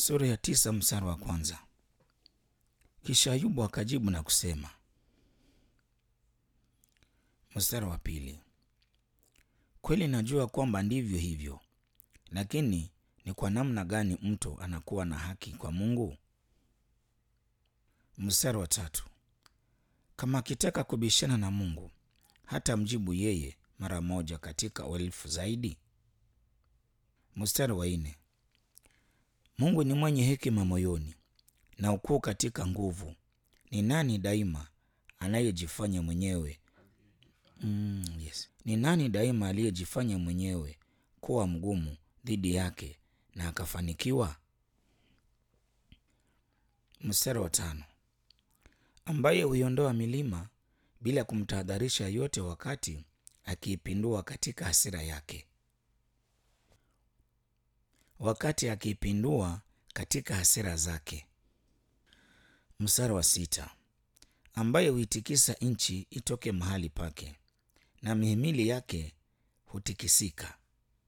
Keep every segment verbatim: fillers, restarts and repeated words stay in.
Sura ya tisa mstari wa kwanza. Kisha Ayubu akajibu na kusema. Mstari wa pili. Kweli najua kwamba ndivyo hivyo, lakini ni kwa namna gani mtu anakuwa na haki kwa Mungu? Mstari wa tatu. Kama akitaka kubishana na Mungu, hata mjibu yeye mara moja katika elfu zaidi. Mstari wa nne. Mungu ni mwenye hekima moyoni na ukuu katika nguvu. Ni nani daima anayejifanya mwenyewe mm, yes. Ni nani daima aliyejifanya mwenyewe kuwa mgumu dhidi yake na akafanikiwa? Mstari wa tano. Ambaye huiondoa milima bila kumtahadharisha yote, wakati akiipindua katika hasira yake. Wakati akiipindua katika hasira zake. Mstari wa sita. Ambaye huitikisa nchi itoke mahali pake, na mihimili yake hutikisika.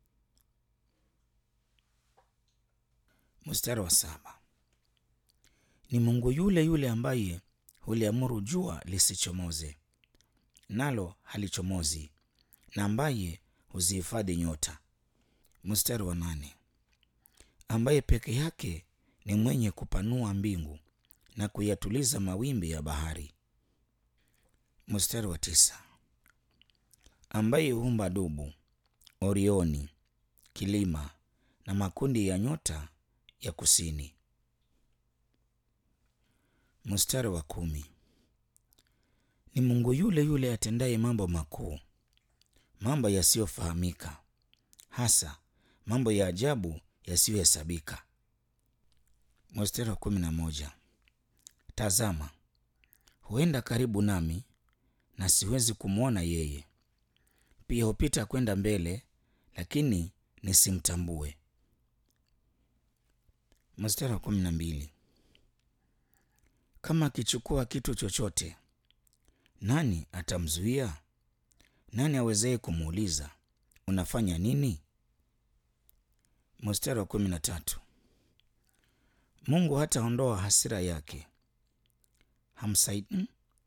Mstari wa saba. Ni Mungu yule yule ambaye huliamuru jua lisichomoze, nalo halichomozi, na ambaye huzihifadhi nyota. Mstari wa nane. Ambaye peke yake ni mwenye kupanua mbingu na kuyatuliza mawimbi ya bahari. Mstari wa tisa. Ambaye huumba dubu, Orioni, kilima na makundi ya nyota ya kusini. Mstari wa kumi. Ni Mungu yule yule atendaye mambo makuu, mambo yasiyofahamika, hasa mambo ya ajabu yasiyohesabika. Mstari wa kumi na moja. Tazama, huenda karibu nami na siwezi kumwona yeye, pia hupita kwenda mbele lakini nisimtambue. Mstari wa kumi na mbili. Kama akichukua kitu chochote, nani atamzuia? Nani awezaye kumuuliza unafanya nini? Mstari wa kumi na tatu. Mungu hataondoa hasira yake, hamsaidi.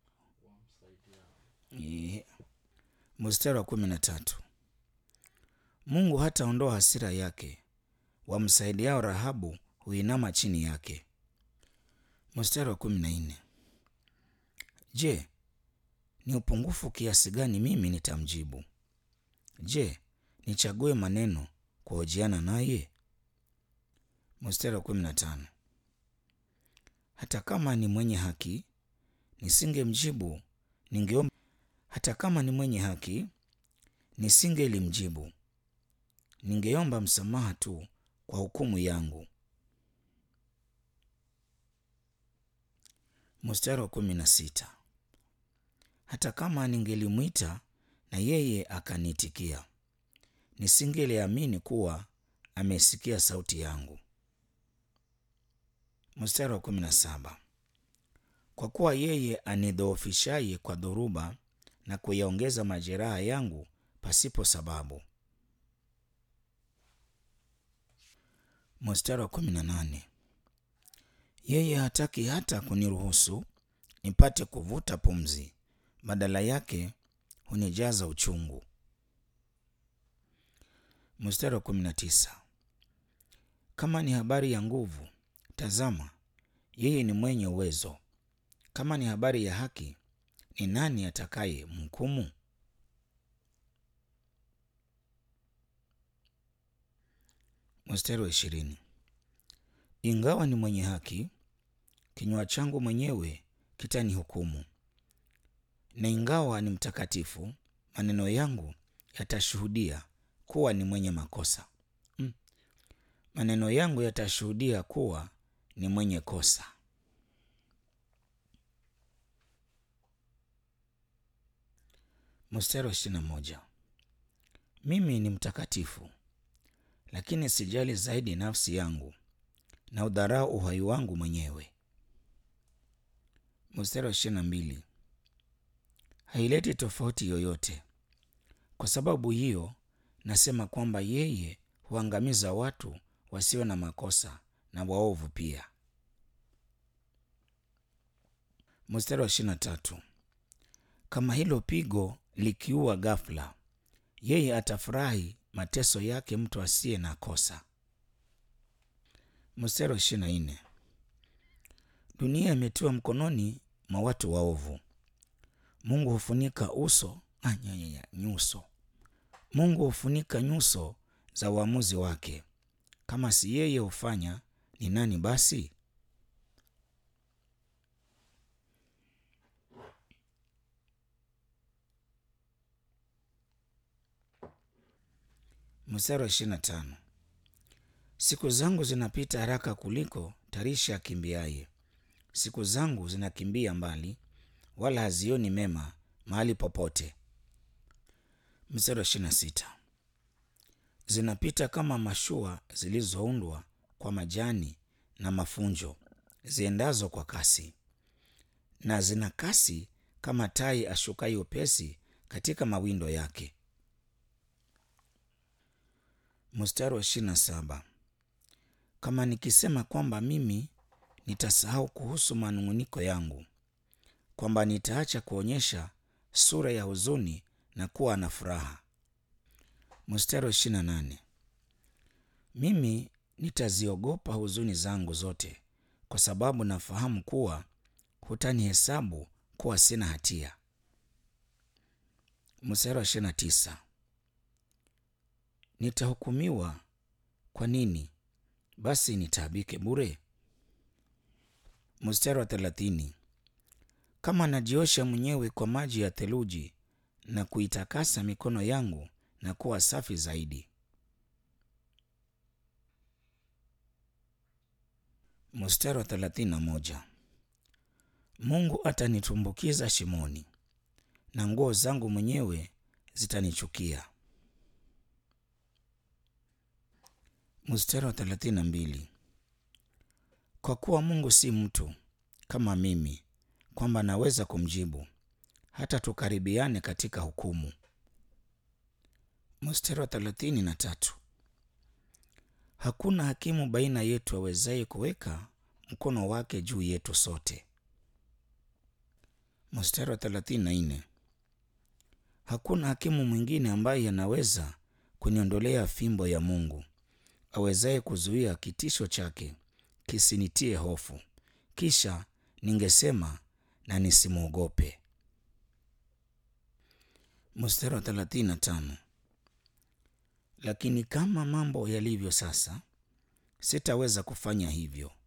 Yeah. Mstari wa kumi na tatu. Mungu hataondoa hasira yake, wamsaidiao Rahabu huinama chini yake. Mstari wa kumi na nne. Je, ni upungufu kiasi gani mimi nitamjibu? Je, nichague maneno kuhojiana naye? Mstari wa kumi na tano. Hata kama ni mwenye haki nisingemjibu, ningeomba. Hata kama ni mwenye haki nisingelimjibu, ningeomba msamaha tu kwa hukumu yangu. Mstari wa kumi na sita. Hata kama ningelimwita na yeye akaniitikia, nisingeliamini kuwa amesikia sauti yangu. Mstari wa kumi na saba. Kwa kuwa yeye anidhoofishaye kwa dhoruba na kuyaongeza majeraha yangu pasipo sababu. Mstari wa kumi na nane. Yeye hataki hata kuniruhusu nipate kuvuta pumzi, badala yake hunijaza uchungu. Mstari wa kumi na tisa. Kama ni habari ya nguvu, tazama, yeye ni mwenye uwezo. Kama ni habari ya haki, ni nani atakaye mhukumu? Mstari wa ishirini. Ingawa ni mwenye haki, kinywa changu mwenyewe kitanihukumu, na ingawa ni mtakatifu, maneno yangu yatashuhudia kuwa ni mwenye makosa. Mm. Maneno yangu yatashuhudia kuwa ni mwenye kosa. Mstari wa ishirini na moja. Mimi ni mtakatifu, lakini sijali zaidi nafsi yangu na udharau uhai wangu mwenyewe. Mstari wa ishirini na mbili. Haileti tofauti yoyote. Kwa sababu hiyo nasema kwamba yeye huangamiza watu wasio na makosa na waovu pia. Mstari wa ishirini na tatu. Kama hilo pigo likiua ghafla, yeye atafurahi mateso yake mtu asiye na kosa. Mstari wa ishirini na nne. Dunia imetiwa mkononi mwa watu waovu. Mungu hufunika uso anyanyanya nyuso. Mungu hufunika nyuso za waamuzi wake. Kama si yeye hufanya, ni nani basi? Mstari wa ishirini na tano. Siku zangu zinapita haraka kuliko tarisha akimbiaye. Siku zangu zinakimbia mbali, wala hazioni mema mahali popote. Mstari wa ishirini na sita. Zinapita kama mashua zilizoundwa kwa majani na mafunjo, ziendazo kwa kasi, na zina kasi kama tai ashukayo upesi katika mawindo yake. Mstari wa ishirini na saba. Kama nikisema kwamba mimi nitasahau kuhusu manung'uniko yangu, kwamba nitaacha kuonyesha sura ya huzuni na kuwa na furaha. Mstari wa ishirini na nane. Mimi nitaziogopa huzuni zangu zote, kwa sababu nafahamu kuwa hutanihesabu kuwa sina hatia. Mstari wa ishirini na tisa. Nitahukumiwa kwa nini? Basi nitaabike bure. Mstari wa thelathini. Kama najiosha mwenyewe kwa maji ya theluji na kuitakasa mikono yangu na kuwa safi zaidi. Mstari wa thelathini na moja. Mungu atanitumbukiza shimoni na nguo zangu mwenyewe zitanichukia. Mstari wa thelathini na mbili. Kwa kuwa Mungu si mtu kama mimi, kwamba naweza kumjibu, hata tukaribiane katika hukumu. Mstari wa thelathini na tatu. Hakuna hakimu baina yetu awezaye kuweka mkono wake juu yetu sote. Mstari wa thelathini na nne. Hakuna hakimu mwingine ambaye anaweza kuniondolea fimbo ya Mungu, awezaye kuzuia kitisho chake kisinitie hofu, kisha ningesema na nisimwogope. Mstari wa thelathini na tano. Lakini kama mambo yalivyo sasa, sitaweza kufanya hivyo.